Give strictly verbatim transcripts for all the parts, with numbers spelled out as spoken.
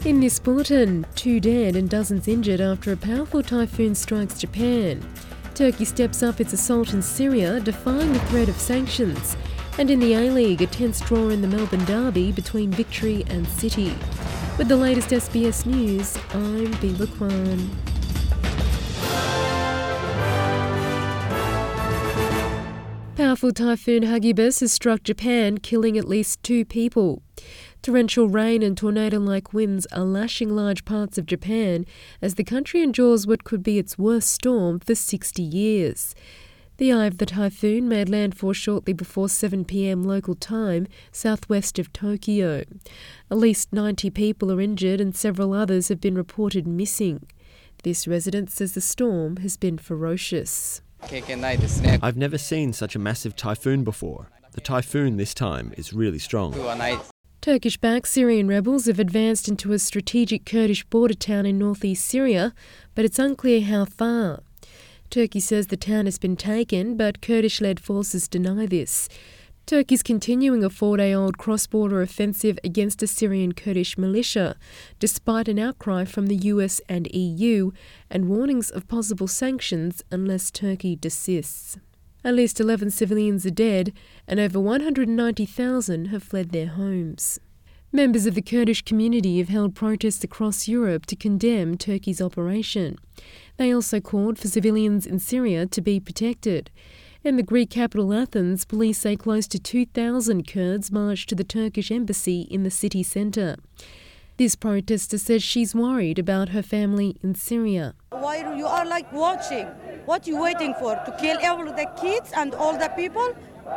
In this bulletin, two dead and dozens injured after a powerful typhoon strikes Japan. Turkey steps up its assault in Syria, defying the threat of sanctions. And in the A-League, a tense draw in the Melbourne derby between Victory and City. With the latest S B S News, I'm Bila Kwan. Powerful typhoon Hagibis has struck Japan, killing at least two people. Torrential rain and tornado-like winds are lashing large parts of Japan as the country endures what could be its worst storm for sixty years. The eye of the typhoon made landfall shortly before seven p m local time, southwest of Tokyo. At least ninety people are injured and several others have been reported missing. This resident says the storm has been ferocious. I've never seen such a massive typhoon before. The typhoon this time is really strong. Turkish-backed Syrian rebels have advanced into a strategic Kurdish border town in northeast Syria, but it's unclear how far. Turkey says the town has been taken, but Kurdish-led forces deny this. Turkey's continuing a four-day-old cross-border offensive against a Syrian Kurdish militia, despite an outcry from the U S and E U and warnings of possible sanctions unless Turkey desists. At least eleven civilians are dead and over one hundred ninety thousand have fled their homes. Members of the Kurdish community have held protests across Europe to condemn Turkey's operation. They also called for civilians in Syria to be protected. In the Greek capital Athens, police say close to two thousand Kurds marched to the Turkish embassy in the city centre. This protester says she's worried about her family in Syria. Why you are like watching? What you waiting for? To kill all the kids and all the people?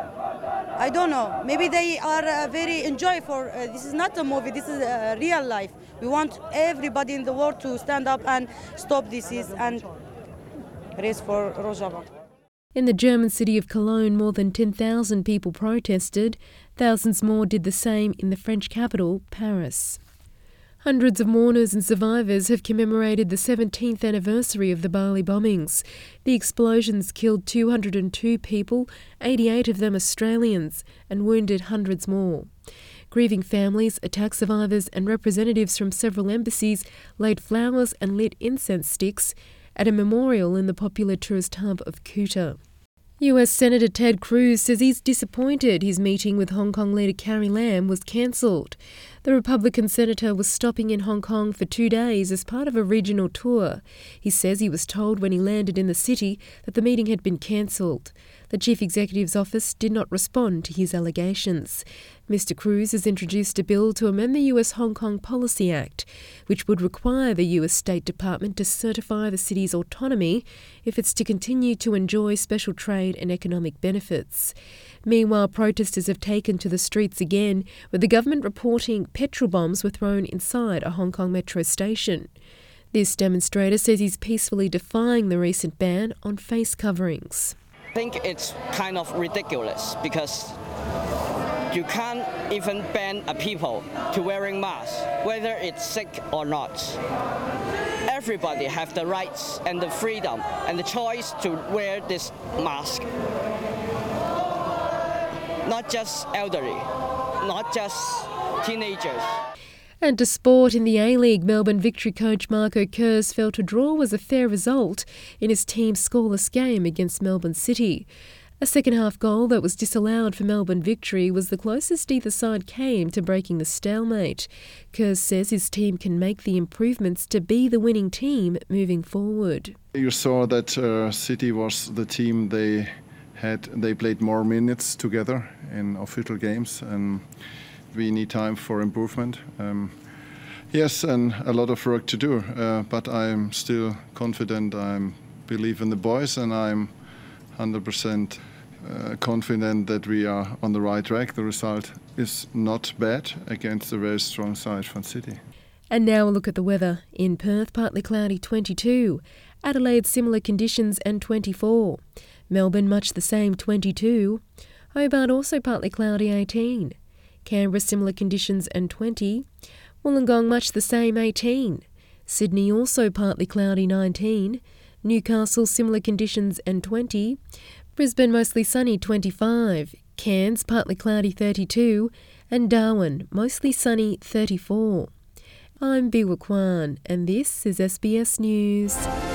I don't know. Maybe they are uh, very enjoy for uh, this is not a movie. This is uh, real life. We want everybody in the world to stand up and stop this and race for Rojava. In the German city of Cologne, more than ten thousand people protested. Thousands more did the same in the French capital, Paris. Hundreds of mourners and survivors have commemorated the seventeenth anniversary of the Bali bombings. The explosions killed two hundred two people, eighty-eight of them Australians, and wounded hundreds more. Grieving families, attack survivors and representatives from several embassies laid flowers and lit incense sticks at a memorial in the popular tourist hub of Kuta. U S Senator Ted Cruz says he's disappointed his meeting with Hong Kong leader Carrie Lam was cancelled. The Republican senator was stopping in Hong Kong for two days as part of a regional tour. He says he was told when he landed in the city that the meeting had been cancelled. The chief executive's office did not respond to his allegations. Mister Cruz has introduced a bill to amend the U S Hong Kong Policy Act, which would require the U S State Department to certify the city's autonomy if it's to continue to enjoy special trade and economic benefits. Meanwhile, protesters have taken to the streets again, with the government reporting petrol bombs were thrown inside a Hong Kong metro station. This demonstrator says he's peacefully defying the recent ban on face coverings. I think it's kind of ridiculous because you can't even ban a people to wearing masks, whether it's sick or not. Everybody have the rights and the freedom and the choice to wear this mask. Not just elderly, not just teenagers. And to sport, in the A-League, Melbourne Victory coach Marco Kurz felt a draw was a fair result in his team's scoreless game against Melbourne City. A second-half goal that was disallowed for Melbourne Victory was the closest either side came to breaking the stalemate. Kurz says his team can make the improvements to be the winning team moving forward. You saw that uh, City was the team they had. They played more minutes together in official games, and we need time for improvement. Um, yes, and a lot of work to do, uh, but I'm still confident. I believe in the boys, and I'm one hundred percent uh, confident that we are on the right track. The result is not bad against a very strong side from City. And now a look at the weather. In Perth, partly cloudy twenty-two. Adelaide, similar conditions and twenty-four. Melbourne, much the same, twenty-two. Hobart, also partly cloudy, eighteen. Canberra, similar conditions and twenty. Wollongong, much the same, eighteen. Sydney, also partly cloudy, nineteen. Newcastle, similar conditions and twenty. Brisbane, mostly sunny, twenty-five. Cairns, partly cloudy, thirty-two. And Darwin, mostly sunny, thirty-four. I'm Biwa Kwan, and this is S B S News.